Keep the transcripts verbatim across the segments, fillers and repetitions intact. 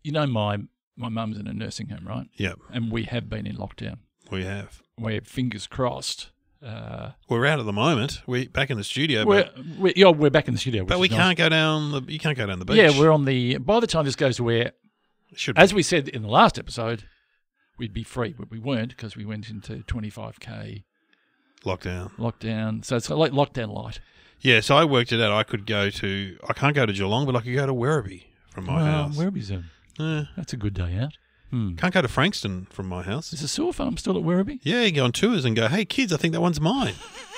you know, my my mum's in a nursing home, right? Yep. And we have been in lockdown. We have. We're fingers crossed. Uh, We're out at the moment. We're back in the studio, we're, but, we're, yeah, we're back in the studio. but which we is nice. can't go down the. You can't go down the beach. Yeah, we're on the. By the time this goes to air, Should be. as we said in the last episode, we'd be free, but we weren't because we went into twenty-five K lockdown. lockdown. So it's like lockdown light. Yeah, so I worked it out. I could go to. I can't go to Geelong, but I could go to Werribee from my well, house. Werribee's a, Eh, that's a good day out. Hmm. can't go to Frankston from my house. Is the sewer farm still at Werribee? Yeah, you go on tours and go, hey, kids, I think that one's mine.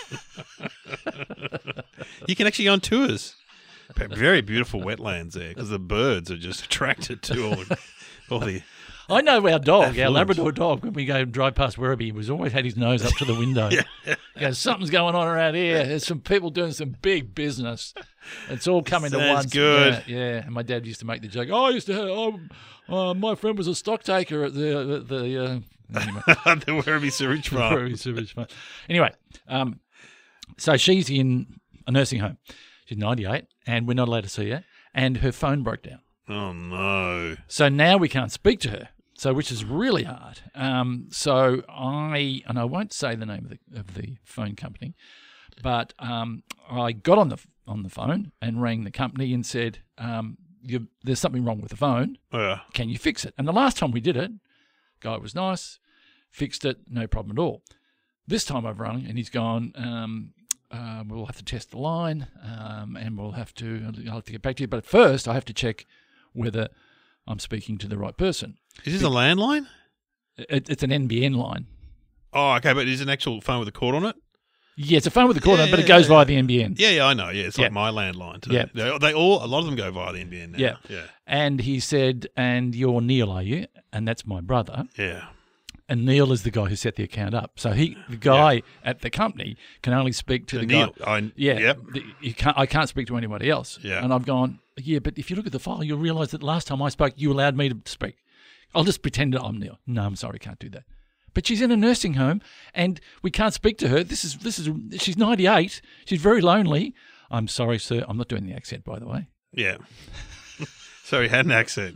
You can actually go on tours. Very beautiful wetlands there because the birds are just attracted to all the. All the I know our dog, our Affluence. Labrador dog, when we go and drive past Werribee, he was always had his nose up to the window. yeah. He goes, something's going on around here. There's some people doing some big business. It's all coming to Sounds once. good. Yeah, yeah. And my dad used to make the joke, oh, I used to have, oh, uh, my friend was a stock taker at the, at the uh, anyway. the Werribee Sewage Farm. Very sewage farm. Anyway, um, so she's in a nursing home. She's ninety-eight, and we're not allowed to see her. And her phone broke down. Oh, no. So now we can't speak to her. So which is really hard. Um, so I and I won't say the name of the of the phone company, but um, I got on the on the phone and rang the company and said, um, you, "There's something wrong with the phone. Yeah. Can you fix it?" And the last time we did it, guy was nice, fixed it, no problem at all. This time I've rung and he's gone, um, uh, we'll have to test the line um, and we'll have to, I'll have to get back to you. But first I have to check whether I'm speaking to the right person. Is this a landline? It, it's an N B N line. Oh, okay, but is it an actual phone with a cord on it? Yeah, it's a phone with a cord Yeah, on it, but yeah, it goes yeah. via the N B N. Yeah, yeah, I know. Yeah, it's Yeah. like my landline too. Yeah. They, they all, a lot of them go via the N B N now. Yeah. Yeah. And he said, and you're Neil, are you? And that's my brother. Yeah. And Neil is the guy who set the account up. So he, the guy at the company, can only speak to the Neil, guy. I, Yeah, Yep. the, you can't, I can't speak to anybody else. Yeah. And I've gone, yeah, but if you look at the file, you'll realise that last time I spoke, you allowed me to speak. I'll just pretend that I'm Neil. No, I'm sorry, can't do that. But she's in a nursing home, and we can't speak to her. This is this is she's ninety-eight. She's very lonely. I'm sorry, sir. I'm not doing the accent, by the way. Yeah. So he had an accent.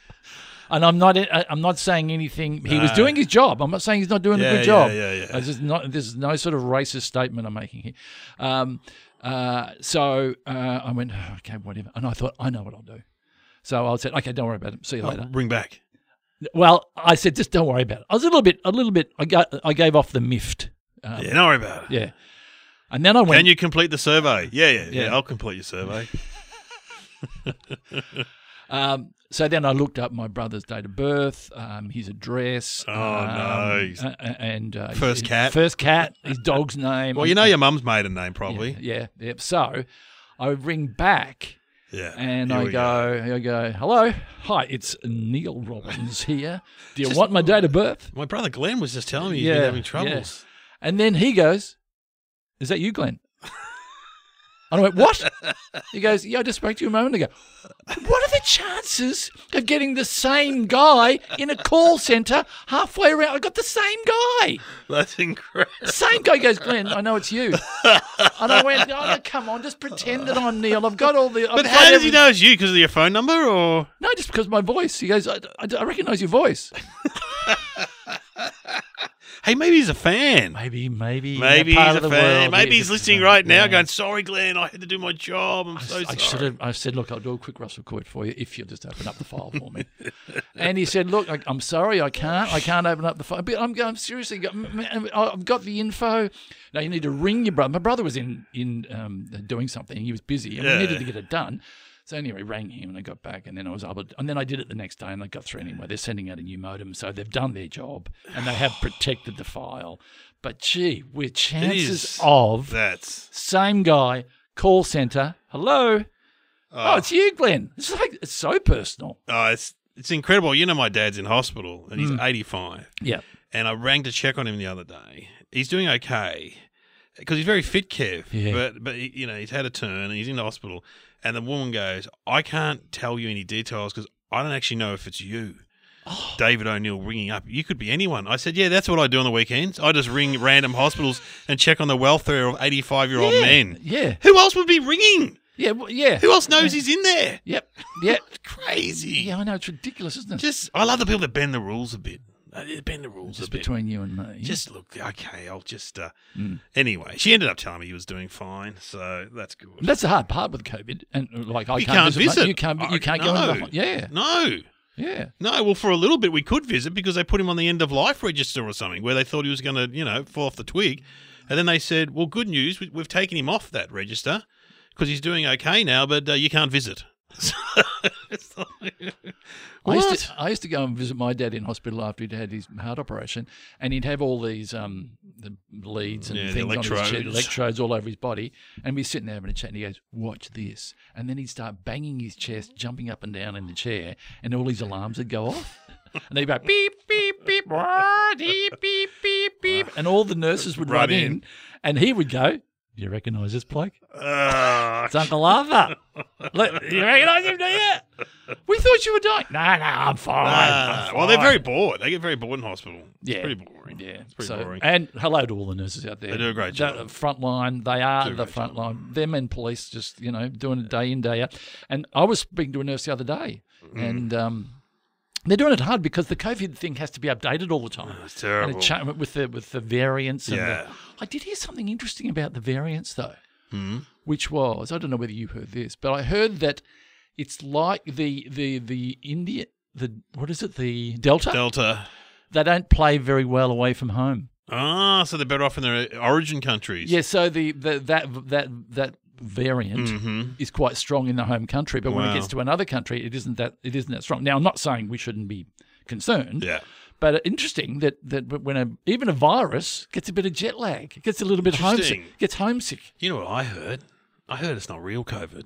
And I'm not I'm not saying anything. He was No. doing his job. I'm not saying he's not doing Yeah, a good job. yeah, yeah, yeah. This is not. This is no sort of racist statement I'm making here. Um, uh, so uh, I went, "Oh, okay, whatever. And I thought, I know what I'll do. So I said, okay, don't worry about it. See you Oh, later. bring back. Well, I said, just don't worry about it. I was a little bit, a little bit. I got, I gave off the miffed. Um, Yeah, don't worry about it. yeah. And then I went. Can you complete the survey? Yeah, yeah, yeah. Yeah. I'll complete your survey. Um, so then I looked up my brother's date of birth, um, his address. Oh, um, no. uh, and uh, First his- cat. First cat. His dog's name. Well, you know your mum's maiden name, probably. Yeah, yeah, yeah. So I ring back. Yeah. And Here I we go, I go, hello, hi, it's Neil Robbins here. Do you Just- want my date of birth? My brother Glenn was just telling me he's Yeah, been having yeah. troubles. And then he goes, is that you, Glenn? And I went, what? He goes, yeah, I just spoke to you a moment ago. What are the chances of getting the same guy in a call centre halfway around? I got the same guy. That's incredible. Same guy goes, Glenn, I know it's you. And I went, oh, no, come on, just pretend that I'm Neil. I've got all the... I've But got how does every- he know it's you? Because of your phone number, or No, just because of my voice. He goes, I, I, I recognise your voice. hey, maybe he's a fan. Maybe, maybe. Maybe that part he's of a the fan. world Maybe is he's a listening fan. right now, Yeah. going, "Sorry, Glenn, I had to do my job. I'm so I, sorry." should have, I said, look, I'll do a quick Russell quote for you if you'll just open up the file for me. And he said, look, I, I'm sorry, I can't. I can't open up the file. But I'm going, seriously, got- man, I've got the info. Now you need to ring your brother. My brother was in, in um, doing something. He was busy and Yeah. we needed to get it done. So anyway, rang him and I got back and then I was able to, and then I did it the next day and I got through anyway. They're sending out a new modem, so they've done their job and they have protected the file. But gee, with chances is- of That's same guy, call centre, hello, oh, oh, it's you, Glenn. It's like it's so personal. oh, it's it's incredible. You know, my dad's in hospital and he's Mm. eighty-five. Yeah, And I rang to check on him the other day. He's doing okay because he's very fit, Kev. Yeah. But but he, you know, he's had a turn and he's in the hospital. And the woman goes, "I can't tell you any details because I don't actually know if it's you." Oh. David O'Neill ringing up. You could be anyone. I said, "Yeah, that's what I do on the weekends. I just ring random hospitals and check on the welfare of eighty-five-year-old yeah, men. yeah. Who else would be ringing?" Yeah, well, yeah. Who else knows he's in there? Yep, yep. Crazy. Yeah, I know, it's ridiculous, isn't it? Just, I love the people that bend the rules a bit. Uh, they Bend the rules Just a bit. between you and me. Just look, okay, I'll just. Uh, Mm. Anyway, she ended up telling me he was doing fine, so that's good. That's the hard part with COVID, and uh, like I You can't, can't visit. visit. You can't. I- You can't no. go. In the, yeah, No. yeah. No, well, for a little bit we could visit because they put him on the end of life register or something where they thought he was going to, you know, fall off the twig. And then they said, well, good news, we, we've taken him off that register because he's doing okay now, but uh, you can't visit. It's like, I used, what? to, I used to go and visit my dad in hospital after he'd had his heart operation, and he'd have all these um, the leads and Yeah, the things on his chest, electrodes. electrodes all over his body, and we'd sit there having a chat, and he goes, watch this. And then he'd start banging his chest, jumping up and down in the chair, and all his alarms would go off. And they'd go, beep, beep, beep, wah, beep, beep, beep, beep. And all the nurses would Run run in, in. and he would go, do you recognise this bloke? Uh, It's Uncle Arthur. Look, you recognise him, do you? We thought you were dying. No, no, I'm fine. ah, I'm well, they're fine. very bored. They get very bored in hospital. Yeah. It's pretty boring. Yeah, It's pretty so, boring. And hello to all the nurses out there. They do a great The job. front line, they are Do a the great front job. line. Them and police just, you know, doing it day in, day out. And I was speaking to a nurse the other day, Mm. and um, they're doing it hard because the COVID thing has to be updated all the time. It's And terrible. it cha- with the with the variants. And Yeah. the, I did hear something interesting about the variants, though, Hmm. which was, I don't know whether you heard this, but I heard that it's like the the the India, the what is it, the Delta? Delta. They don't play very well away from home. Ah, so they're better off in their origin countries. Yeah, so the, the that that that variant Mm-hmm. is quite strong in the home country, but when it Wow. gets to another country, it isn't that it isn't that strong. Now, I'm not saying we shouldn't be concerned, Yeah. but interesting that that when a even a virus gets a bit of jet lag, it gets a little bit homesick, Interesting. gets homesick. You know what I heard? I heard it's not real COVID.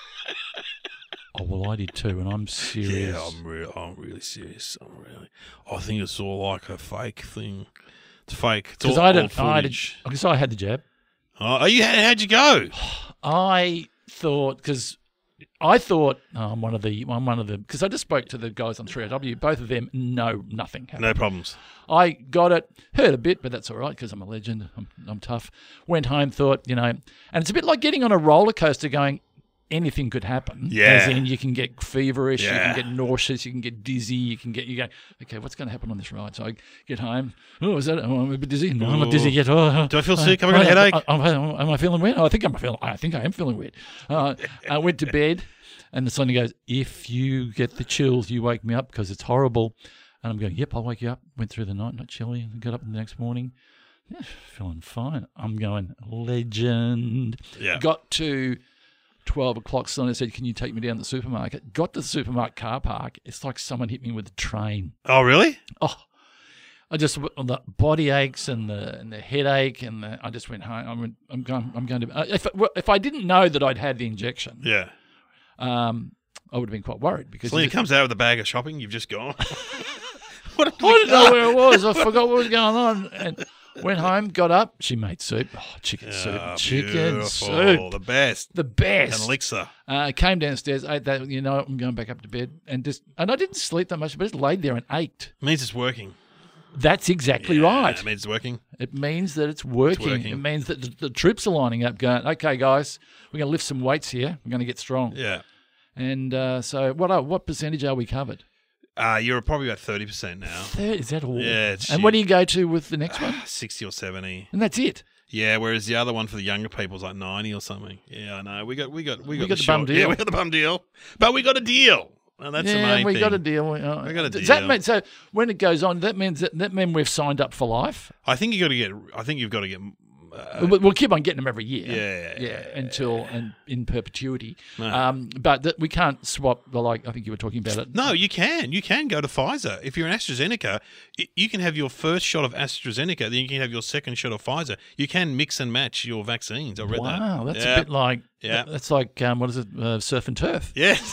Oh well, I did too, and I'm serious. Yeah, I'm real. I'm really serious. I'm really. I think it's all like a fake thing. It's fake. It's Because all I old didn't, I did, footage. because I had the jab. Oh, you had, how'd you go? I thought because I thought oh, I'm one of the I'm one of the because I just spoke to the guys on three O W. Both of them know nothing happened. No problems. I got it, heard a bit, but that's all right because I'm a legend. I'm, I'm tough. Went home, thought, you know, and it's a bit like getting on a roller coaster going, anything could happen. Yeah. As in you can get feverish, you Yeah. can get nauseous, you can get dizzy, you can get, you go, okay, what's going to happen on this ride? So I get home. Oh, is that, oh, I'm a bit dizzy. No, I'm not dizzy Ooh. yet. Oh, Do I feel uh, sick? Have I got a uh, headache? uh, Am I, am I feeling weird? Oh, I think I'm feeling, I think I am feeling weird. Uh, I went to bed and the son goes, if you get the chills, you wake me up because it's horrible. And I'm going, yep, I'll wake you up. Went through the night, not chilly, and got up the next morning. Yeah, feeling fine. I'm going, legend. Yeah. Got to twelve o'clock, someone said, can you take me down to the supermarket? Got to the supermarket car park. It's like someone hit me with a train. Oh, really? Oh, I just, the body aches and the and the headache, and the, I just went home. I went, I'm going, I'm going to, uh, if, if I didn't know that I'd had the injection, Yeah. um, I would have been quite worried because So when you he just- comes out with a bag of shopping, you've just gone. What have I we didn't know done? where it was. I forgot what was going on. And went home, got up. She made soup. Oh, chicken soup. Ah, Chicken beautiful. soup. The best. The An best. elixir. Uh, came downstairs, ate that. You know, I'm going back up to bed. And just and I didn't sleep that much, but just laid there and ached. Means it's working. That's exactly Yeah, right. It means it's working. It means that it's working. working. It means that the, the troops are lining up going, okay, guys, we're going to lift some weights here. We're going to get strong. Yeah. And uh, so what are, what percentage are we covered? Uh, you're probably about thirty percent now. Third, is that all? Yeah, it's And what do shit. you go to with the next one? sixty or seventy. And that's it. Yeah, whereas the other one for the younger people is like ninety or something. Yeah, I know. We got we got we got, got the short- bum deal. Yeah, we got the bum deal. But we got a deal. And that's the yeah, main we thing. got a deal. Uh, We got a does deal. That mean, so when it goes on, that means that, that means we've signed up for life. I think you got to get I think you've got to get uh, we'll, we'll keep on getting them every year. Yeah. yeah, until and in perpetuity. No. Um, but that we can't swap. Well, like I think you were talking about it. No, you can. You can go to Pfizer. If you're an AstraZeneca, y- you can have your first shot of AstraZeneca, then you can have your second shot of Pfizer. You can mix and match your vaccines. I read that. Wow, that's Yeah. a bit like Yeah. That's like um, what is it? Uh, surf and turf. Yes.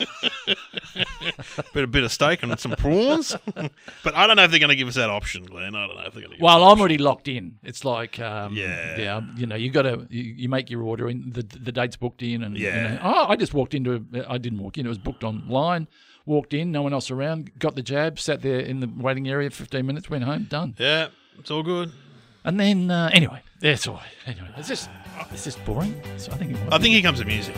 bit a bit of steak and some prawns. But I don't know if they're going to give us that option, Glenn. I don't know if they're going to give Well, us I'm already locked in. It's like, um, Yeah. yeah, you know, you got to you, you make your order in the the date's booked in, and Yeah. you know, oh, I just walked into. A, I didn't walk in. It was booked online. Walked in, no one else around. Got the jab. Sat there in the waiting area. Fifteen minutes. Went home. Done. Yeah, it's all good. And then, uh, anyway, that's all. Anyway, is this, is this boring? So I think it might I be. think here comes the music.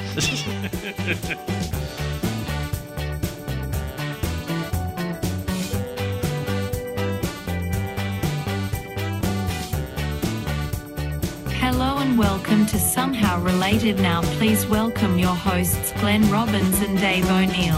Hello and welcome to Somehow Related. Now please welcome your hosts Glenn Robbins and Dave O'Neill.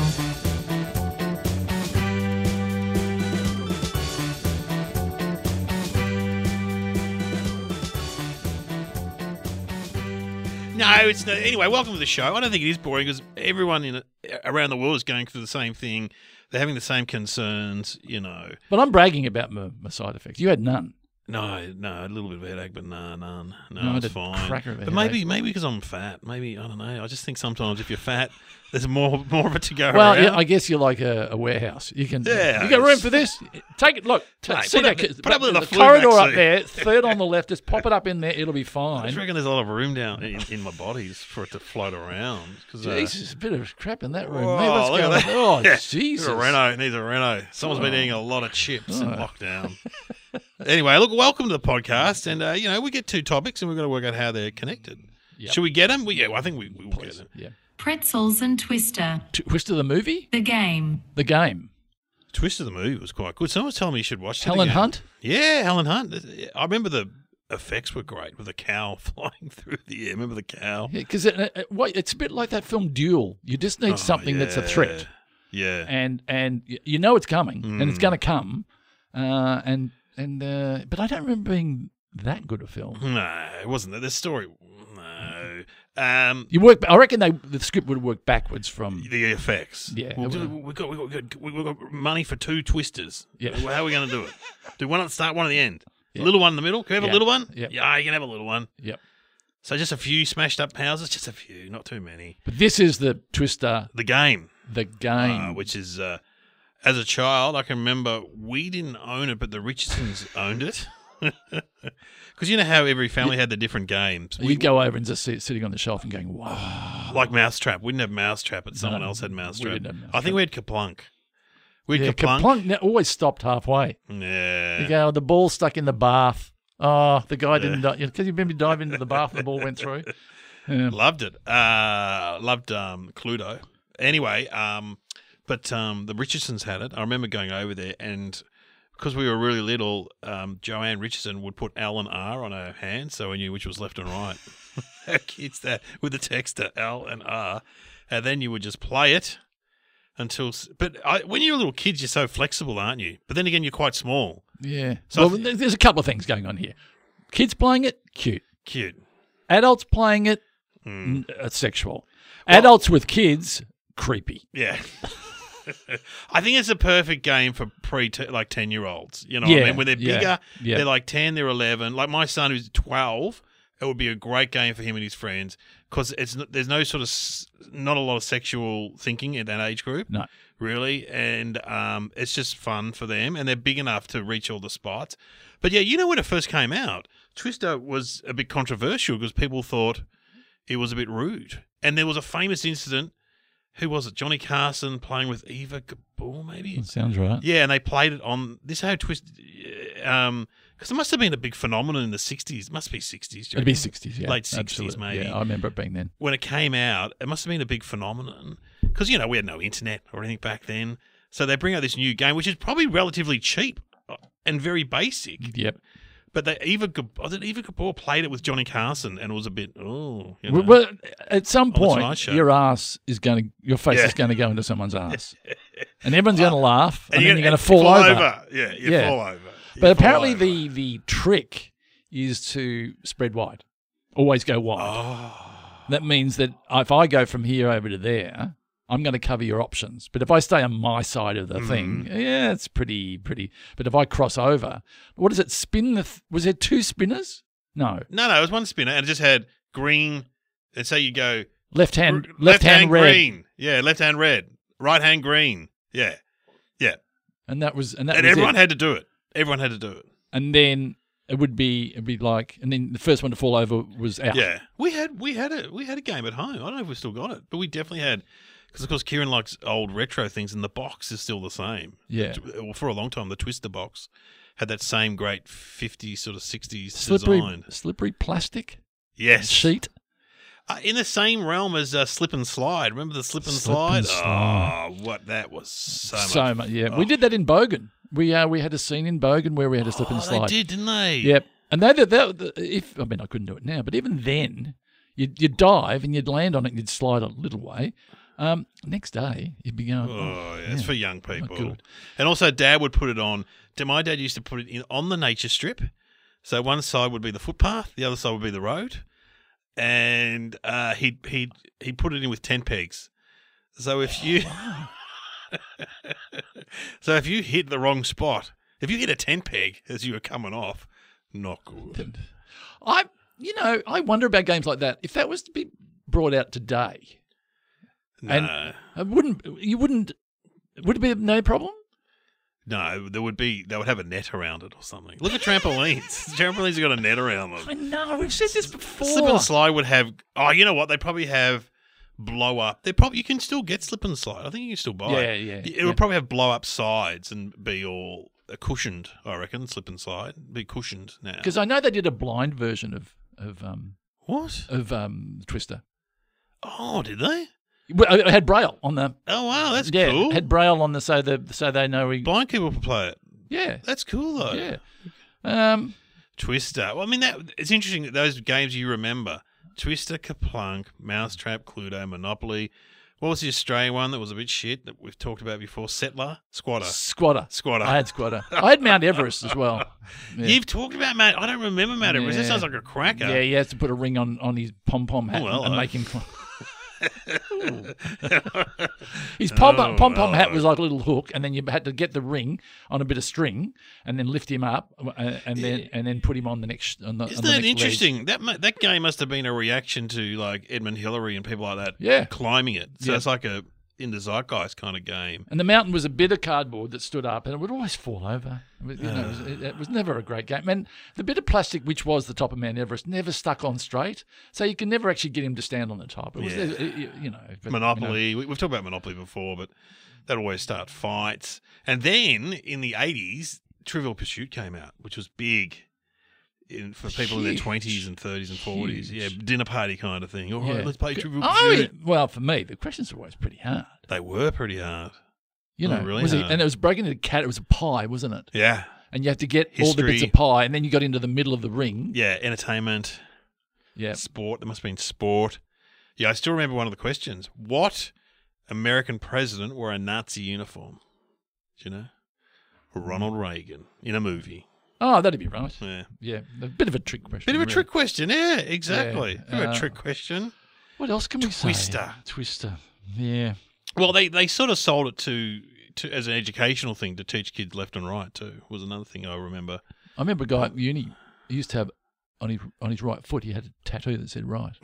No, it's not. Anyway, welcome to the show. I don't think it is boring because everyone in around the world is going through the same thing. They're having the same concerns, you know. But I'm bragging about my, my side effects. You had none. No, no, a little bit of headache, but no, none. No, No, I it's had a fine. cracker of a But maybe, headache. maybe because I'm fat. Maybe I don't know. I just think sometimes if you're fat, there's more, more of it to go Well, around. yeah, I guess you're like a, a warehouse. You can, Yeah, you got room it's- for this? Take it. Look, t- Mate, see put that? up the- c- put up with the the flu corridor up vaccine. there, third on the left. Just pop it up in there. It'll be I just fine. reckon there's a lot of room down in, in my bodies for it to float around. 'Cause, uh, Jesus, a bit of crap in that room. Whoa, mate. What's look at going that. on? Oh, Yeah, Jesus. Needs a reno. It needs a reno. Someone's been Oh. eating a lot of chips in Oh. lockdown. Anyway, look, welcome to the podcast. And, uh, you know, we get two topics and we're going to work out how they're connected. Yep. Should we get them? We, yeah, well, I think we, we will get Please. them. Yeah. Pretzels and Twister. Twist of the movie? The game. The game. Twist of the movie was quite good. Someone was telling me you should watch it Helen again. Hunt? Yeah, Helen Hunt. I remember the effects were great with the cow flying through the air. Remember the cow? Yeah, because it, it, wait, it's a bit like that film Duel. You just need Oh, something that's a yeah. threat. Yeah. And and y- you know it's coming, and Mm. it's going to come. Uh, and and uh, But I don't remember being that good a film. No, it wasn't. The story, no. Um, You work. I reckon they the script would work backwards from. the effects. Yeah, Well, it do- will. we've got, we've, got, we've got money for two twisters. Yeah. Well, how are we going to do it? Do one at the start, one at the end? Yeah. A little one in the middle? Can we have Yeah. a little one? Yep. Yeah, you can have a little one. Yep. So just a few smashed up houses? Just a few, not too many. But this is the Twister, The game. the game. Uh, which is, uh, as a child, I can remember we didn't own it, but the Richardsons owned it. Because you know how every family had the different games. You'd go over and just sit, sitting on the shelf and going, "Wow." Like Mousetrap. We didn't have Mousetrap, but someone No, else had we Mousetrap. didn't have I Mousetrap. think we had Kaplunk. We Yeah, had Kaplunk. Kaplunk ne- always stopped halfway. Yeah. You go, "Oh, the ball stuck in the bath. Oh, the guy didn't die because you remember you dive into the bath, and the ball went through. Yeah. Loved it. Uh, loved um, Cluedo. Anyway, um, but um, the Richardsons had it. I remember going over there, and because we were really little, um, Joanne Richardson would put L and R on her hand, so we knew which was left and right. Our kids that with the texter L and R, and then you would just play it until. s- But I, when you're a little kid, you're so flexible, aren't you? But then again, you're quite small. Yeah. So well, I th- there's a couple of things going on here. Kids playing it, cute. Cute. Adults playing it, Mm. n- uh, sexual. Adults with kids, creepy. Yeah. I think it's a perfect game for pre like ten year olds. You know what I Yeah, mean? When they're yeah, bigger, yeah. they're like ten, they're eleven. Like my son who's twelve, it would be a great game for him and his friends because it's n- there's no sort of s- not a lot of sexual thinking in that age group. No. Really, and um, it's just fun for them, and they're big enough to reach all the spots. But yeah, you know when it first came out, Twister was a bit controversial because people thought it was a bit rude, and there was a famous incident. Who was it? Johnny Carson playing with Eva Gabor, maybe? Sounds right. Yeah, and they played it on this how twist um because it must have been a big phenomenon in the sixties. It must be sixties. do you It'd be reckon? sixties, yeah. Late sixties, Absolutely. maybe. Yeah, I remember it being then. When it came out, it must have been a big phenomenon because you know we had no internet or anything back then. So they bring out this new game, which is probably relatively cheap and very basic. Yep. But they Eva Gab- was it Eva Gabor played it with Johnny Carson, and it was a bit oh. You know. Well, well, at some On the Tonight point, Show. your ass is going to, your face Yeah. is going to go into someone's ass, and everyone's going to laugh, and, you're then you're going to you fall, over. Yeah, you Yeah. fall over. You But fall apparently, over. the the trick is to spread wide, always go wide. oh. That means that if I go from here over to there, I'm going to cover your options. But if I stay on my side of the Mm. thing, yeah, it's pretty, pretty. But if I cross over, what does it spin? The th- was there two spinners? No, No, no, it was one spinner, and it just had green. And so you go left hand, r- left, hand, red, green, yeah, left hand red, right hand green, yeah, yeah, and that was and that and was everyone it. had to do it. Everyone had to do it. And then it would be it'd be like, and then the first one to fall over was out. Yeah, we had we had a we had a game at home. I don't know if we still got it, but we definitely had. Because of course Kieran likes old retro things, and the box is still the same. Yeah. Well, for a long time, the Twister box had that same great fifties, sort of sixties Slippery, design. slippery plastic Yes. sheet. Uh, in the same realm as uh, Slip and Slide. Remember the Slip and Slip Slide? and Slide. Oh, what that was so, So much. much, yeah. Oh. We did that in Bogan. We uh, we had a scene in Bogan where we had a slip and Oh, slide. they did, didn't they? Yep. And they, they, they, if I mean, I couldn't do it now, but even then, you'd, you'd dive and you'd land on it and you'd slide a little way. Um, next day, you'd be going, Oh, yeah, it's for young people. good. And also, Dad would put it on. My dad used to put it in on the nature strip. So one side would be the footpath, the other side would be the road. And uh, he'd, he'd, he'd put it in with tent pegs. So if you... so if you hit the wrong spot, if you hit a tent peg as you were coming off, not good. I, you know, I wonder about games like that. If that was to be brought out today, No. and it wouldn't, you wouldn't, would it be no problem? No, there would be. They would have a net around it or something. Look at trampolines. Trampolines have got a net around them. I know, we've said this before. Slip and slide would have. Oh, you know what? They probably have blow up. They probably you can still get slip and slide. I think you can still buy. Yeah, it. yeah, It yeah. would probably have blow up sides and be all uh, cushioned. I reckon slip and slide be cushioned now. Because I know they did a blind version of of um What? of um Twister. Oh, did they? Well, it had braille on the. Oh wow, that's yeah, cool. had braille on the so the so they know we. Blind people can play it. Yeah, That's cool though. yeah. Um, Twister. Well, I mean, that it's interesting that those games you remember: Twister, Kaplunk, Mousetrap, Cluedo, Monopoly. What was the Australian one that was a bit shit that we've talked about before? Settler, Squatter, Squatter. Squatter. I had Squatter. I had Mount Everest as well. Yeah. You've talked about Matt. I don't remember Matt Everest. That Yeah. sounds like a cracker. Yeah, he has to put a ring on, on his pom pom hat Oh, well, and uh. make him. His pom Oh, pom pom hat well. was like a little hook, and then you had to get the ring on a bit of string, and then lift him up, uh, and then and then put him on the next. On the, Isn't on the that next interesting? That mu- that game must have been a reaction to like Edmund Hillary and people like that. Yeah. climbing it. So Yeah. it's like a in the zeitgeist kind of game. And the mountain was a bit of cardboard that stood up, and it would always fall over. It was, you know, it, was, it, it was never a great game. And the bit of plastic, which was the top of Mount Everest, never stuck on straight, so you can never actually get him to stand on the top. It was, Yeah. it- it- you know, but, Monopoly. you know, We, we've talked about Monopoly before, but that always start fights. And then in the eighties, Trivial Pursuit came out, which was big in, for people in their Huge. twenties and thirties and forties. Huge. Yeah, dinner party kind of thing. All right, yeah. let's play Trivial Oh, Pursuit. yeah. Well, for me, the questions were always pretty hard. They were pretty hard. You Oh, know, really was it, hard. and it was breaking into cat. It was a pie, wasn't it? Yeah. And you have to get all the bits History. of pie, and then you got into the middle of the ring. Yeah, entertainment, Yeah. sport. There must have been sport. Yeah, I still remember one of the questions. What American president wore a Nazi uniform? Do you know? Ronald Reagan in a movie. Oh, that'd be right. Yeah. Yeah, a bit of a trick question. Bit of a really. trick question. Yeah, exactly. Yeah, Bit of uh, a trick question. What else can we say? Twister. Twister. Yeah. Well, they, they sort of sold it to, to as an educational thing to teach kids left and right too. Was another thing I remember. I remember a guy at uni. He used to have on his on his right foot. He had a tattoo that said "right."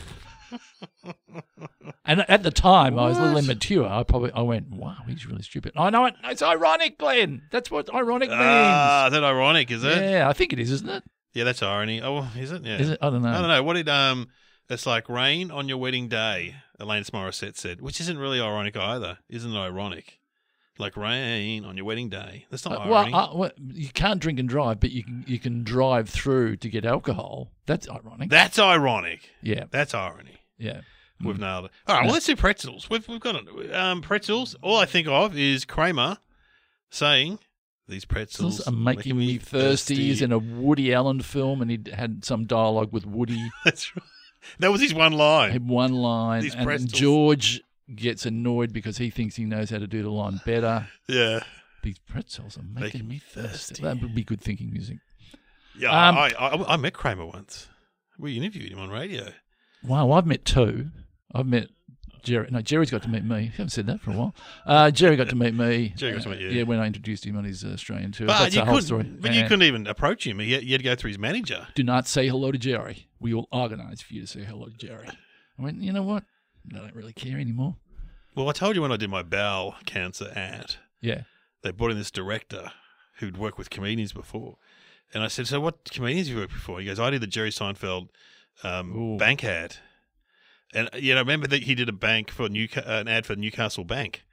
And at the time, I was a little What? immature. I probably I went, "Wow, he's really stupid." I know it. It's ironic, Glenn. That's what ironic means. Ah, is that ironic? Is it? yeah, I think it is, isn't it? Yeah, that's irony. Oh, well, is it? Yeah. Is it? I don't know. I don't know. What did um? It's like rain on your wedding day. Alanis Morissette said, which isn't really ironic either. Isn't it ironic? Like rain on your wedding day. That's not Uh, irony. well, uh, well, you can't drink and drive, but you can you can drive through to get alcohol. That's ironic. That's ironic. yeah, That's irony. yeah. We've nailed it. All right, well, let's do pretzels. We've we've got it. Um, pretzels. All I think of is Kramer saying, "These pretzels Pretzels are making me thirsty." He's in a Woody Allen film, and he had some dialogue with Woody. That's right. That was his one line. Had one line, These and pretzels. George gets annoyed because he thinks he knows how to do the line better. Yeah. These pretzels are making, Making me me thirsty. thirsty. That would be good thinking music. Yeah. Um, I, I I met Kramer once. We interviewed him on radio. Wow, I've met two. I've met Jerry. No, Jerry's got to meet me. I haven't said that for a while. Uh, Jerry got to meet me. Jerry got to meet you. Uh, yeah, when I introduced him on his uh, Australian tour. But That's you the whole couldn't. story. But you Uh, couldn't even approach him. You had, you had to go through his manager. Do not say hello to Jerry. We will organise for you to say hello to Jerry. I went, you know what? I don't really care anymore. Well, I told you when I did my bowel cancer ad, Yeah. they brought in this director who'd worked with comedians before. And I said, so what comedians have you worked before? He goes, I did the Jerry Seinfeld um, Ooh. bank ad. And, you know, remember that he did a bank for Newca- uh, an ad for Newcastle Bank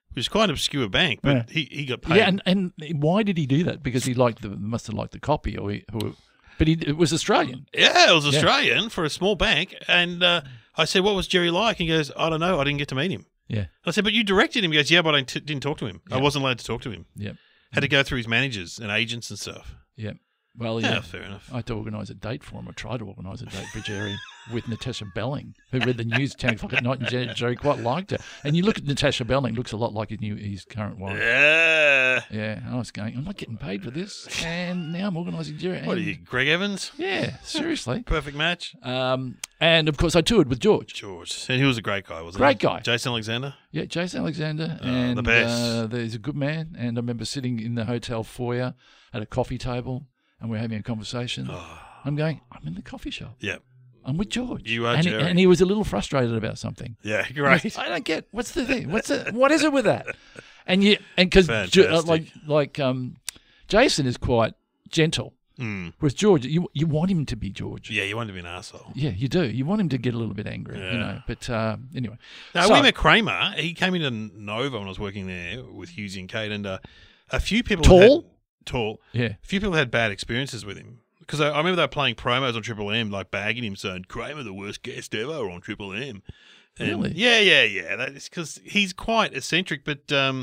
which is quite an obscure bank, but Yeah. he, he got paid. Yeah, and, and why did he do that? Because he liked the must have liked the copy, or he, or, but he it was Australian. Yeah, it was Australian for a small bank. And uh, I said, what was Jerry like? He goes, I don't know. I didn't get to meet him. Yeah, I said, but you directed him. He goes, yeah, but I t- didn't talk to him. I Yeah. wasn't allowed to talk to him. yeah, Had to go through his managers and agents and stuff. yeah. Well, Yeah, yeah. fair enough. I had to organise a date for him. I tried to organise a date for Jerry with Natasha Belling, who read the news ten o'clock at night, and Jerry, Jerry quite liked her. And you look at Natasha Belling, looks a lot like his new his current wife. Yeah. Yeah, I was going, I'm not getting paid for this, and now I'm organising Jerry. What are and- you, Greg Evans? Yeah, seriously. Perfect match. Um, and of course, I toured with George. George. And he was a great guy, wasn't Great he? guy. Jason Alexander. Yeah, Jason Alexander, Oh, and the best. Uh, he's a good man. And I remember sitting in the hotel foyer at a coffee table, and we're having a conversation. Oh, I'm going, I'm in the coffee shop. yeah. I'm with George. You are and he, Jerry. and he was a little frustrated about something. Yeah, great. I don't get what's the thing. What's the what is it with that? And you and because uh, Fantastic. like like um, Jason is quite gentle, Mm. whereas George, you you want him to be George. Yeah, you wanted to be an asshole. Yeah, you do. You want him to get a little bit angry, Yeah. you know. But uh, anyway, No, So- we met Kramer. He came into Nova when I was working there with Hughes and Kate, and uh, a few people Tall? had, tall. yeah, A few people had bad experiences with him because I, I remember they were playing promos on Triple M, like bagging him, saying Kramer the worst guest ever on Triple M. And Really? Yeah, yeah, yeah. That's because he's quite eccentric, but um,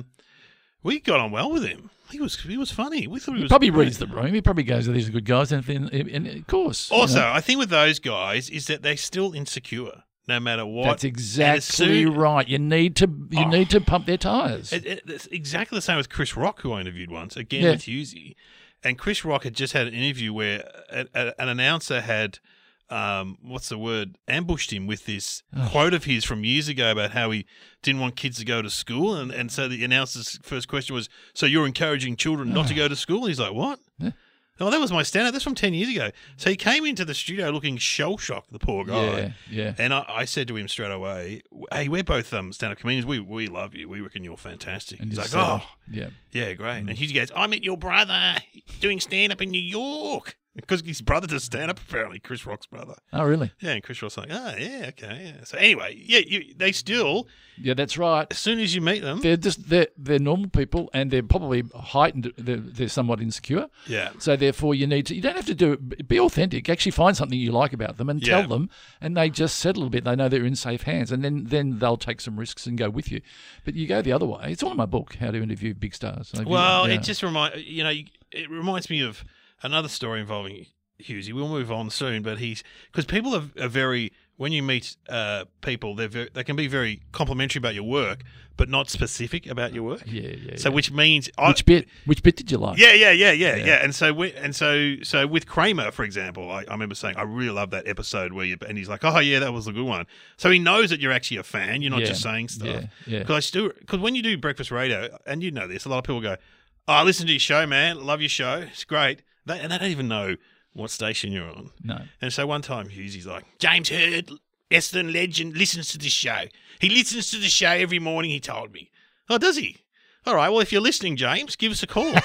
we got on well with him. He was he was funny. We thought he, he was probably great. reads the room. He probably goes, "These are good guys," and, and, and of course, you Also, know, I think with those guys is that they're still insecure, no matter what. that's And as exactly soon- right. You need to you Oh. need to pump their tires. It, it, it's exactly the same with Chris Rock, who I interviewed once, again Yeah. with Hughesy. And Chris Rock had just had an interview where a, a, an announcer had, um, what's the word, ambushed him with this Oh. quote of his from years ago about how he didn't want kids to go to school. And, and so the announcer's first question was, so you're encouraging children not to go to school? And he's like, what? Yeah. Oh, that was my stand-up. That's from ten years ago. So he came into the studio looking shell-shocked, the poor guy. yeah, yeah. And I, I said to him straight away, hey, we're both um, stand-up comedians. We we love you. We reckon you're fantastic. And He's you like, said, oh, yeah. yeah, great. And he goes, I met your brother doing stand-up in New York. Because his brother does stand-up, apparently, Chris Rock's brother. Oh, really? Yeah, and Chris Rock's like, oh, yeah, okay. Yeah. So anyway, yeah, you, they still, Yeah, that's right. as soon as you meet them, They're just they're they're normal people, and they're probably heightened. They're, they're somewhat insecure. yeah. So therefore, you need to. You don't have to do it. Be authentic. Actually, find something you like about them and Yeah. tell them, and they just settle a bit. They know they're in safe hands, and then then they'll take some risks and go with you. But you go the other way. It's all in my book, How to Interview Big Stars. So if you- Well, yeah. it just remind you know, it reminds me of another story involving Hughesy. We'll move on soon, but he's because people are, are very when you meet uh, people, they're very, they can be very complimentary about your work, but not specific about your work. yeah, yeah. So yeah. which means I, which bit? Which bit did you like? Yeah, yeah, yeah, yeah, Yeah. yeah. And so, we, and so, so with Kramer, for example, I, I remember saying I really love that episode where you, and he's like, "Oh yeah, that was a good one." So he knows that you're actually a fan. You're not Yeah. just saying stuff. Yeah, yeah. Because I still, because when you do breakfast radio, and you know this, a lot of people go, "Oh, I listen to your show, man. Love your show. It's great." They, and they don't even know what station you're on. No. And so one time, Hughesy's like, "James Hurd, Essendon legend, listens to this show. He listens to the show every morning." He told me. Oh, does he? All right. Well, if you're listening, James, give us a call.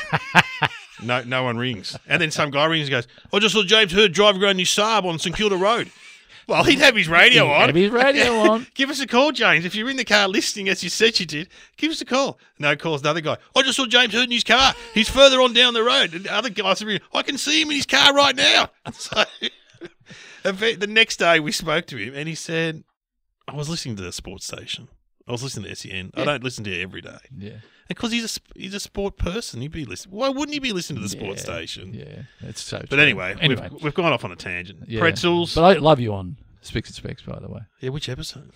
no, no one rings. And then some guy rings and goes, "I just saw James Hurd driving around his Saab on St Kilda Road." Well, he'd have his radio He'd on. have his radio on. Give us a call, James. If you're in the car listening as you said you did, give us a call. No calls. Another guy. I just saw James Hurd in his car. He's further on down the road. And the other guy said, I can see him in his car right now. So the next day we spoke to him and he said, I was listening to the sports station. I was listening to S E N. I Yeah. don't listen to it every day. Yeah. Because he's a, sp- he's a sport person. He'd be listening. Why wouldn't he be listening to the sports Yeah, station? Yeah, that's so. But true. anyway, anyway, We've, we've gone off on a tangent. yeah. Pretzels. But I love you on Spicks and Specs, by the way. yeah, which episode?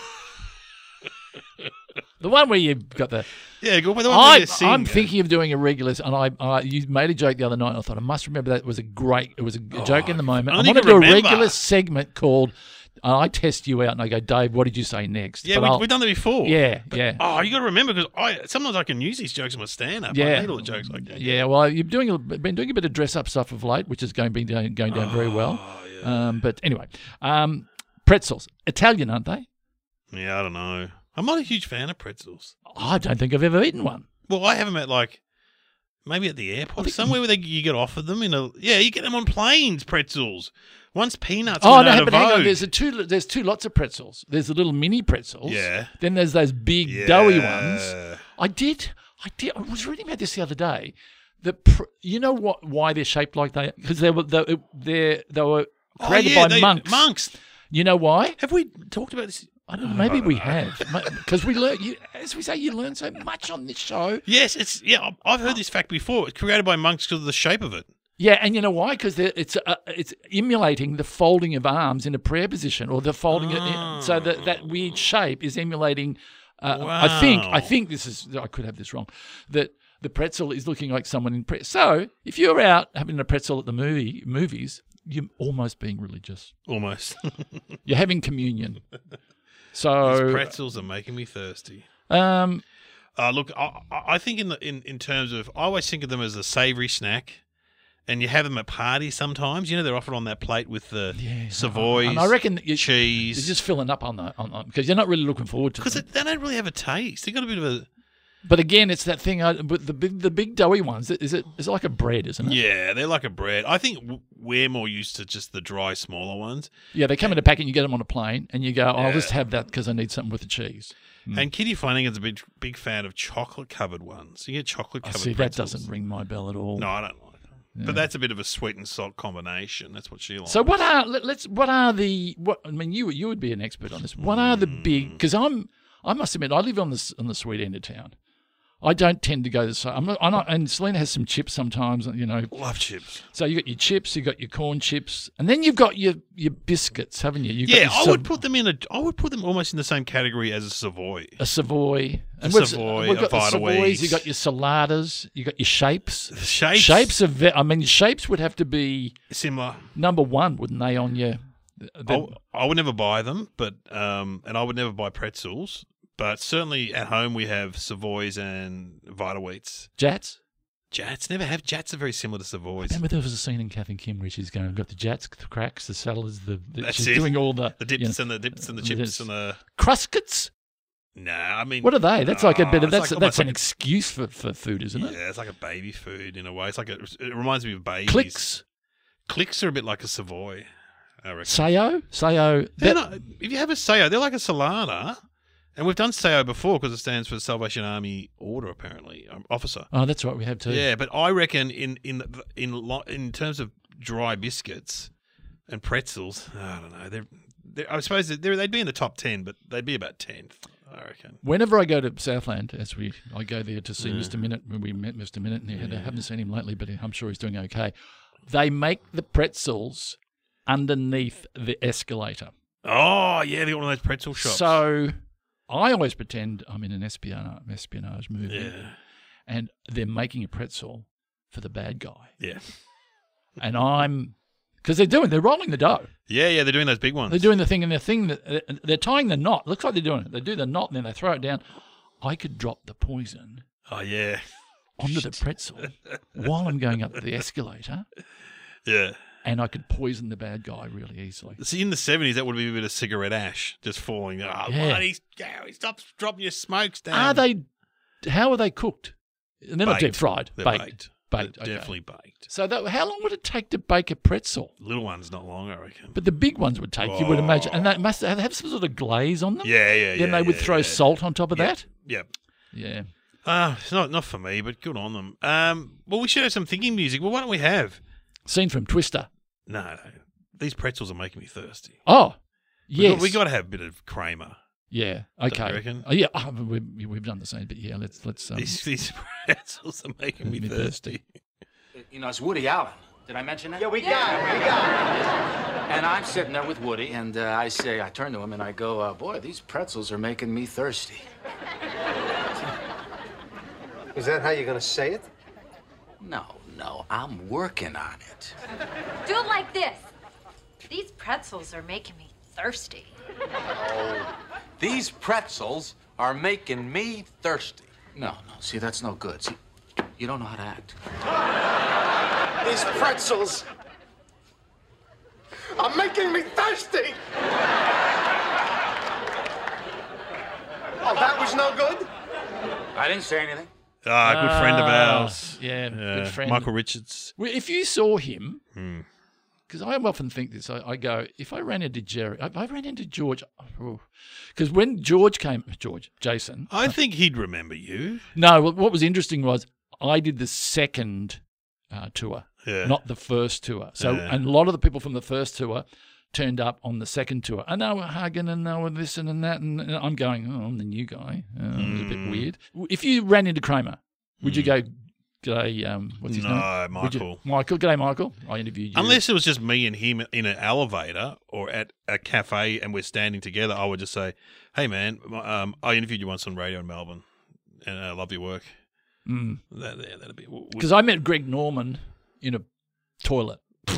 The one where you got the. Yeah, go with the one where I, you sing. I'm thinking of doing a regular, and I, I you made a joke the other night. And I thought I must remember that it was a great. It was a joke in the moment. I I don't want to even do a remember. regular segment called. Uh, I test you out, and I go, Dave, what did you say next? Yeah, But we, I'll- we've done that before. Yeah, But- yeah. Oh, you got to remember because I sometimes I can use these jokes in my stand-up. Yeah, I need all the jokes like that. Yeah, well, you've doing a, been doing a bit of dress-up stuff of late, which is going been down, going down very well. Oh, yeah. Um, but anyway, um, pretzels, Italian, aren't they? Yeah, I don't know. I'm not a huge fan of pretzels. I don't think I've ever eaten one. Well, I have them at like maybe at the airport, think- somewhere where they you get offered them in a yeah, you get them on planes. Pretzels. Once peanuts. Oh went no, out of but hang on. vogue. There's a two. There's two lots of pretzels. There's the little mini pretzels. Yeah. Then there's those big Yeah. doughy ones. I did. I did. I was reading about this the other day. The pr- you know what? Why they're shaped like they? Because they were they they they were created oh, yeah, by they, monks. Monks. You know why? Have we talked about this? I don't know. Maybe we have, because we learn. You, as we say, you learn so much on this show. Yes, it's yeah. I've heard this fact before. It's created by monks because of the shape of it. Yeah, and you know why? Because it's uh, it's emulating the folding of arms in a prayer position, or the folding. Oh. It, so that that weird shape is emulating. Uh, Wow. I think. I think this is. I could have this wrong. That the pretzel is looking like someone in prayer. So if you're out having a pretzel at the movie movies, you're almost being religious. Almost. You're having communion. These So pretzels are making me thirsty. um, Uh, look, I, I think in the in, in terms of, I always think of them as a savoury snack, and you have them at parties sometimes. You know, they're often on that plate with the yeah, Savoys, and I reckon that you, cheese. you're just filling up on the on, on because you're not really looking forward to Because them. they don't really have a taste. They've got a bit of a But again, it's that thing. I, but the big, the big doughy ones. Is it? It's like a bread, isn't it? yeah. They're like a bread. I think w- we're more used to just the dry, smaller ones. Yeah, they come in a packet. You get them on a plane, and you go, oh, "I'll Yeah. just have that because I need something with the cheese." Mm. And Kitty Flanagan's a big big fan of chocolate covered ones. You get chocolate I covered. see, that pretzels. doesn't ring my bell at all. No, I don't like them. Yeah. But that's a bit of a sweet and salt combination. That's what she likes. So what are let, let's what are the what? I mean, you you would be an expert on this. What are the big? Because I'm I must admit I live on the on the sweet end of town. I don't tend to go the same. I'm not, I'm not, and Selena has some chips sometimes, you know. Love chips. So you got your chips, you got your corn chips, and then you've got your, your biscuits, haven't you? You've Yeah, got your I Sav- would put them in a. I would put them almost in the same category as a Savoy. a Savoy, A we've- Savoy, We've a got the Savoys. Vitaweeds. You got your saladas, you got your shapes. The shapes, Shapes of, ve- I mean, shapes would have to be similar. number one, wouldn't they? On your, the, I, I would never buy them, but um, and I would never buy pretzels. But certainly at home we have Savoys and Vitaweets. Jats. Jats never have. Jats are very similar to Savoys. Remember there was a scene in Kath and Kim where she's going, I've got the Jats, the cracks, the salads, the, the That's she's it. doing all the The dips you know, and the dips and the uh, chips there's- and the. Cruscuts. No, I mean. What are they? That's like a bit oh, of it's that's like- that's almost an like a- excuse for, for food, isn't it? Yeah, it's like a baby food in a way. It's like a, it reminds me of babies. Clicks, Clicks are a bit like a Savoy, I reckon. Sayo, Sayo. They're that- not, if you have a Sayo, they're like a Salada. And we've done Sayo before because it stands for Salvation Army Order, apparently, um, officer. oh, that's right, we have too. Yeah, but I reckon in in in lo- in terms of dry biscuits and pretzels, I don't know. They're, they're I suppose they're, they'd be in the top ten, but they'd be about tenth, I reckon. Whenever I go to Southland, as we I go there to see Yeah. Mister Minute when we met Mister Minute, and he had, I haven't seen him lately, but I'm sure he's doing okay. They make the pretzels underneath the escalator. Oh yeah, they're one of those pretzel shops. So I always pretend I'm in an espionage, espionage movie, yeah, and they're making a pretzel for the bad guy, yeah, and I'm because they're doing they're rolling the dough. yeah, yeah. They're doing those big ones. They're doing the thing, and the thing that they're tying the knot. Looks like they're doing it. They do the knot, and then they throw it down. I could drop the poison Oh yeah, onto the pretzel while I'm going up the escalator, yeah. and I could poison the bad guy really easily. See, in the seventies, that would be a bit of cigarette ash just falling. Oh, Yeah. bloody, Gary, stop dropping your smokes down. Are they? How are they cooked? And they're not deep Baked. fried. They're baked. baked. Baked. They're okay. definitely baked. So that, how long would it take to bake a pretzel? Little ones, not long, I reckon. But the big ones would take, you would imagine, and they must have, have some sort of glaze on them. Yeah, yeah, yeah. Then they would yeah, throw yeah. salt on top of Yeah. that. Yep. Yeah. Uh, it's not not for me, but good on them. Um, well, we should have some thinking music. Well, why don't we have? Scene from Twister. No, no. These pretzels are making me thirsty. Oh, We yes. got, we got to have a bit of Kramer. Yeah. you Okay. reckon? Oh, yeah. Oh, we, we've done the same, but yeah, let's let's. Um, These these pretzels are making me Me thirsty. You know, it's Woody Allen. Did I mention that? Yeah, we got it. We got And I'm sitting there with Woody, and uh, I say, I turn to him and I go, uh, boy, these pretzels are making me thirsty. it. Is that how you're gonna say it? No, no, I'm working on it. Do it like this. These pretzels are making me thirsty. These pretzels are making me thirsty. No, no, see, that's no good. See, you don't know how to act. These pretzels are making me thirsty. Oh, that was no good? I didn't say anything. Ah, good friend of Ah, ours. Yeah, Yeah, good friend. Michael Richards. Well, if you saw him, Hmm. because I often think this. I, I go, if I ran into Jerry, if I ran into George, because when George came, George, Jason. I think he'd remember you. No, well, what was interesting was I did the second uh, tour, Yeah. not the first tour. So, Yeah. and a lot of the people from the first tour turned up on the second tour, and they were hugging and they were this and, and that, and, and I'm going, oh, I'm the new guy. Oh, it was a bit Mm. weird. If you ran into Kramer, would you go, g'day, um, what's his No, name? Would you- Michael. Michael, g'day, Michael. I interviewed you. Unless it was just me and him in an elevator or at a cafe and we're standing together, I would just say, hey, man, um, I interviewed you once on radio in Melbourne and I love your work. Mm. That, yeah, that'd be... would- Because I met Greg Norman in a toilet.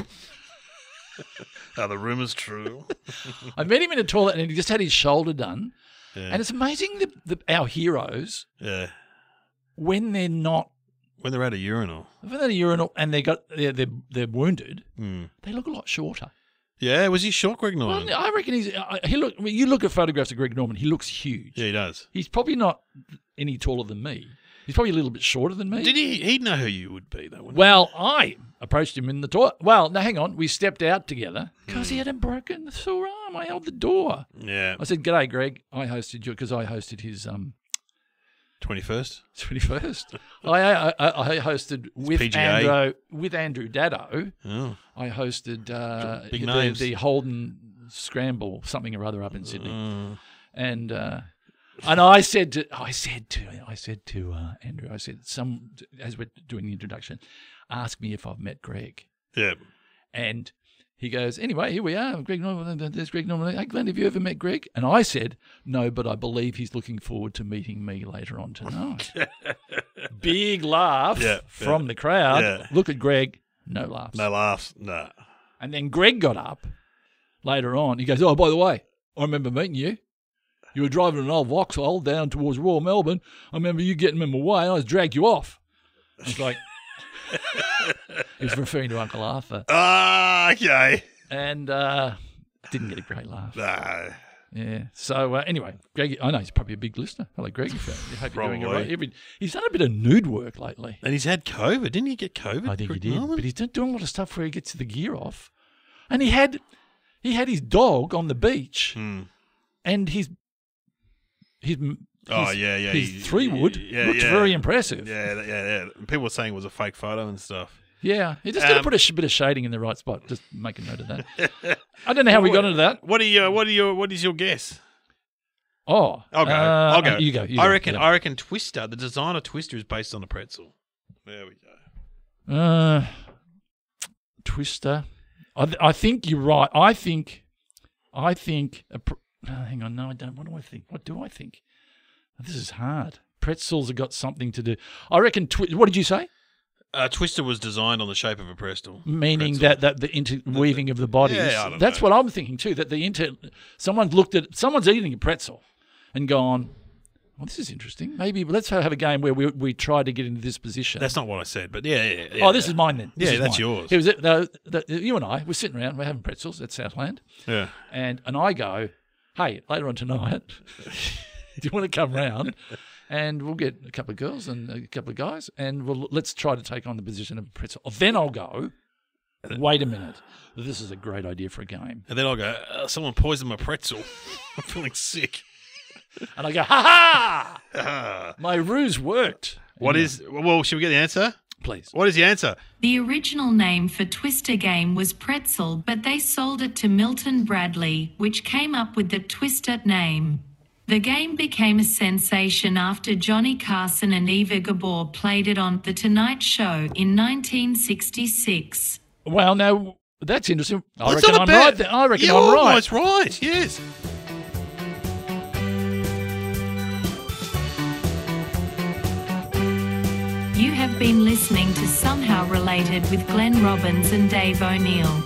Are the rumours true? I met him in a toilet and he just had his shoulder done. Yeah. And it's amazing that the, our heroes, yeah. when they're not, When they're at a urinal. when they're at a urinal and they got they're, they're, they're wounded, Mm. they look a lot shorter. Yeah, was he short, Greg Norman? Well, I reckon he's. Uh, he look. I mean, you look at photographs of Greg Norman. He looks huge. Yeah, he does. He's probably not any taller than me. He's probably a little bit shorter than me. Did he? He'd know who you would be, though, wouldn't Well, I approached him in the toilet. Well, now hang on. We stepped out together because he had a broken sore arm. I held the door. he? Yeah. I said, "G'day, Greg. I hosted you because I hosted his um twenty-first? twenty-first. I, I I I hosted with P G A. Andrew with Andrew Daddo. Oh. I hosted uh, Big the, names. the Holden Scramble, something or other, up in Sydney, Mm. and uh, and I said to I said to I said to uh, Andrew, I said, some as we're doing the introduction, ask me if I've met Greg, Yeah. and he goes, anyway, here we are, Greg Norman. There's Greg Norman. Hey, Glenn, have you ever met Greg? And I said, no, but I believe he's looking forward to meeting me later on tonight. Big laugh Yeah, from yeah, the crowd. yeah. Look at Greg, no laughs. No laughs. No. And then Greg got up later on. He goes, oh, by the way, I remember meeting you. You were driving an old Vauxhall down towards Royal Melbourne. I remember you getting in my way and I just dragged you off. I was like, he was referring to Uncle Arthur. Ah, okay. And uh, didn't get a great laugh. No. Yeah. So uh, anyway, Greg, I know he's probably a big listener. Hello, Greg. I hope you're doing all Probably. right. Every, he's done a bit of nude work lately. And he's had COVID. Didn't he get COVID? I think he Greg did, Norman? but he's done- doing a lot of stuff where he gets the gear off, and he had he had his dog on the beach, Hmm. and his his Oh, his- yeah, yeah. his he- three wood yeah, looked yeah. very impressive. Yeah, that- yeah, yeah. People were saying it was a fake photo and stuff. Yeah, you just got to Um, put a sh- bit of shading in the right spot. Just make a note of that. I don't know how we got into that. What are you? What are your? What is your guess? Oh, I'll go. uh, I'll go. You go. You I go, reckon. you go. I reckon Twister. The design of Twister is based on a pretzel. There we go. Uh, Twister. I, th- I think you're right. I think, I think. A pr- oh, hang on, no, I don't. What do I think? What do I think? This is hard. Pretzels have got something to do. I reckon. Twi- what did you say? Uh, Twister was designed on the shape of a pretzel. Meaning Pretzel. that, that the interweaving of the bodies. Yeah, I don't That's know. what I'm thinking too. That the inter. Someone's looked at. Someone's eating a pretzel, and gone. Well, this is interesting. Maybe let's have a game where we we try to get into this position. That's not what I said, but yeah, yeah. yeah Oh, this is mine then. This Yeah, is that's mine. yours. It was the, the, you and I. We're sitting around. We're having pretzels at Southland, Yeah. and and I go, hey, later on tonight, do you want to come round? And we'll get a couple of girls and a couple of guys, and we'll let's try to take on the position of a pretzel. Then I'll go. Wait a minute. This is a great idea for a game. And then I'll go. Uh, someone poisoned my pretzel. I'm feeling sick. And I go, ha ha! My ruse worked. What Yeah. is? Well, should we get the answer? Please. What is the answer? The original name for Twister game was Pretzel, but they sold it to Milton Bradley, which came up with the Twister name. The game became a sensation after Johnny Carson and Eva Gabor played it on The Tonight Show in nineteen sixty-six. Well, now that's interesting. I That's reckon not a I'm bad- right. There. I reckon You're I'm right. almost right. Yes. You have been listening to Somehow Related with Glenn Robbins and Dave O'Neill.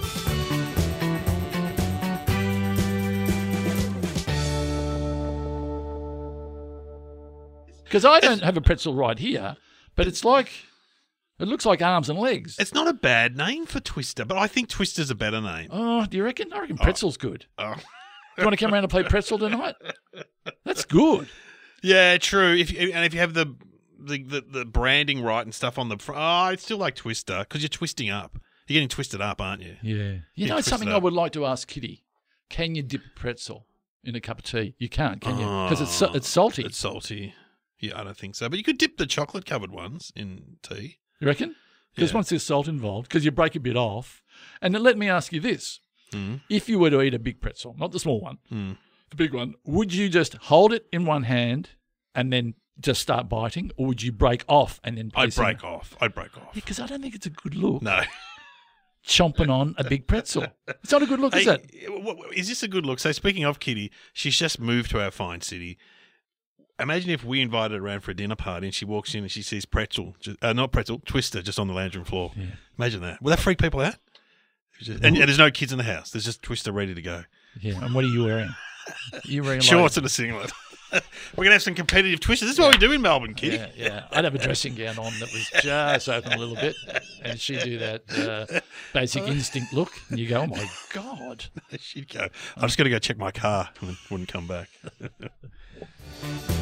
Because I don't have a pretzel right here, but it's like, it looks like arms and legs. It's not a bad name for Twister, but I think Twister's a better name. Oh, do you reckon? I reckon pretzel's good. Oh. Do you want to come around and play pretzel tonight? That's good. Yeah, true. If you, and if you have the, the the the branding right and stuff on the front, oh, I still like Twister because you're twisting up. You're getting twisted up, aren't you? Yeah. You Get know, it's twisted something I up. would like to ask Kitty. Can you dip a pretzel in a cup of tea? You can't, can you? Because it's so- it's salty. It's salty. Yeah, I don't think so. But you could dip the chocolate-covered ones in tea. You reckon? Because Yeah. once there's salt involved, because you break a bit off. And then let me ask you this. Mm. If you were to eat a big pretzel, not the small one, Mm. the big one, would you just hold it in one hand and then just start biting, or would you break off and then I'd piece it? break off. I'd break off. Because I don't think it's a good look. No. Chomping on a big pretzel. It's not a good look, is Hey, it? w- w- is this a good look? So speaking of Kitty, she's just moved to our fine city. Imagine if we invited her around for a dinner party and she walks in and she sees pretzel, just, uh, not pretzel, Twister just on the lounge room floor. Yeah. Imagine that. Will that freak people out? Just- and, and there's no kids in the house. There's just Twister ready to go. Yeah. And what are you wearing? You're wearing Shorts and a singlet. We're going to have some competitive twisters. This is what we do in Melbourne, Kitty. Yeah, yeah. I'd have a dressing gown on that was just open a little bit, and she'd do that uh, basic instinct look, and you go, "Oh my god!" She'd go, I'm just going to go check my car and wouldn't come back.